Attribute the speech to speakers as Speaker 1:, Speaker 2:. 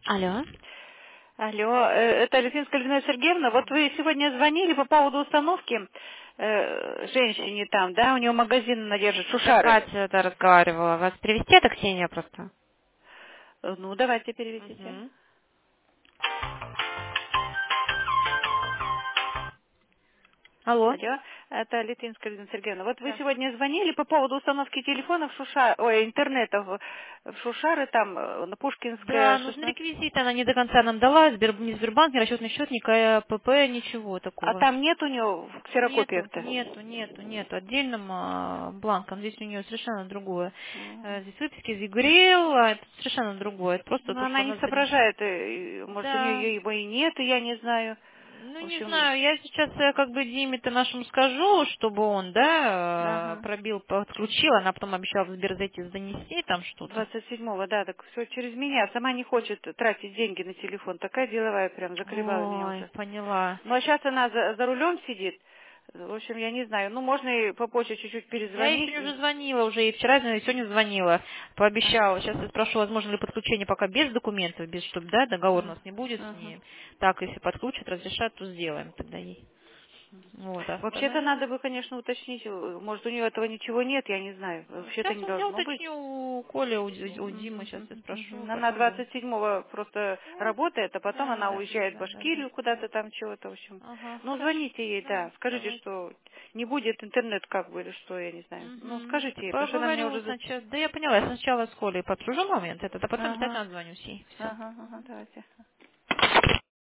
Speaker 1: Алло.
Speaker 2: Алло, это Литвинская Людмила Сергеевна. Вот вы сегодня звонили по поводу установки женщине там, да, у нее магазин Надежды
Speaker 1: Это
Speaker 2: Шушары.
Speaker 1: Катя это разговаривала. Вас перевести, это Ксения просто?
Speaker 2: Ну, давайте переведите.
Speaker 1: Угу. Алло.
Speaker 2: Алло, это Литвинская Людмила Сергеевна. Вот вы
Speaker 1: Да.
Speaker 2: сегодня звонили по поводу установки телефонов интернета в Шушары, там, на Пушкинская,
Speaker 1: Да, нужны
Speaker 2: 16.
Speaker 1: реквизиты, она не до конца нам дала, ни Сбербанк, ни расчетный счет, ни КПП, ничего
Speaker 2: А
Speaker 1: такого.
Speaker 2: там нет у нее
Speaker 1: Нету,
Speaker 2: ксерокопиях-то?
Speaker 1: нету, нету, нету. Отдельным бланком. Здесь у нее совершенно другое. Здесь выписки из ЕГРИЛ, а это совершенно другое. Это просто
Speaker 2: Ну,
Speaker 1: то, что
Speaker 2: она
Speaker 1: у
Speaker 2: не
Speaker 1: нас занесено.
Speaker 2: соображает, может, у
Speaker 1: Да.
Speaker 2: нее его и нет, и я не знаю.
Speaker 1: Ну,
Speaker 2: В
Speaker 1: не
Speaker 2: общем,
Speaker 1: знаю, я сейчас как бы Диме-то нашему скажу, чтобы он, да,
Speaker 2: ага.
Speaker 1: пробил, подключил, она потом обещала в Сбер зайти занести там что-то.
Speaker 2: 27-го, да, так все через меня. Сама не хочет тратить деньги на телефон. Такая деловая прям, заколебала меня
Speaker 1: Ой,
Speaker 2: уже.
Speaker 1: поняла.
Speaker 2: Ну, а сейчас она за рулем сидит. В общем, я не знаю. Ну, можно и попозже чуть-чуть
Speaker 1: Я ей
Speaker 2: перезвонить.
Speaker 1: сегодня уже звонила, уже и вчера, и сегодня звонила.
Speaker 2: А,
Speaker 1: Пообещала. Сейчас я спрошу, возможно ли подключение пока без документов, без, чтобы, да, договор у
Speaker 2: а,
Speaker 1: нас не будет с
Speaker 2: ага.
Speaker 1: ней. Так, если подключат, разрешат, то сделаем тогда ей. Вот, а
Speaker 2: Вообще-то
Speaker 1: остальное...
Speaker 2: надо бы, конечно, уточнить. Может, у нее этого ничего нет, я не знаю. Вообще-то
Speaker 1: Сейчас
Speaker 2: не
Speaker 1: я
Speaker 2: должно быть.
Speaker 1: уточню у Коли, у Димы,
Speaker 2: Мгм,
Speaker 1: сейчас я
Speaker 2: мгм,
Speaker 1: спрошу,
Speaker 2: мгм. Она
Speaker 1: попробуем.
Speaker 2: 27-го просто
Speaker 1: Ну,
Speaker 2: работает, а потом
Speaker 1: да,
Speaker 2: она
Speaker 1: да, да,
Speaker 2: уезжает в
Speaker 1: да, да, да.
Speaker 2: Башкирию куда-то там чего-то, в общем.
Speaker 1: Ага,
Speaker 2: Ну,
Speaker 1: хорошо.
Speaker 2: звоните ей,
Speaker 1: Да,
Speaker 2: да. Скажите,
Speaker 1: давайте.
Speaker 2: что не будет интернет как бы или что, я не знаю. Ну,
Speaker 1: Угу.
Speaker 2: скажите ей, потому что она мне
Speaker 1: Поговорю
Speaker 2: уже...
Speaker 1: сначала. Да я поняла, я сначала с Колей подружу момент этот, а потом
Speaker 2: Ага,
Speaker 1: обязательно отзвонюсь ей. Все.
Speaker 2: ага, ага, давайте.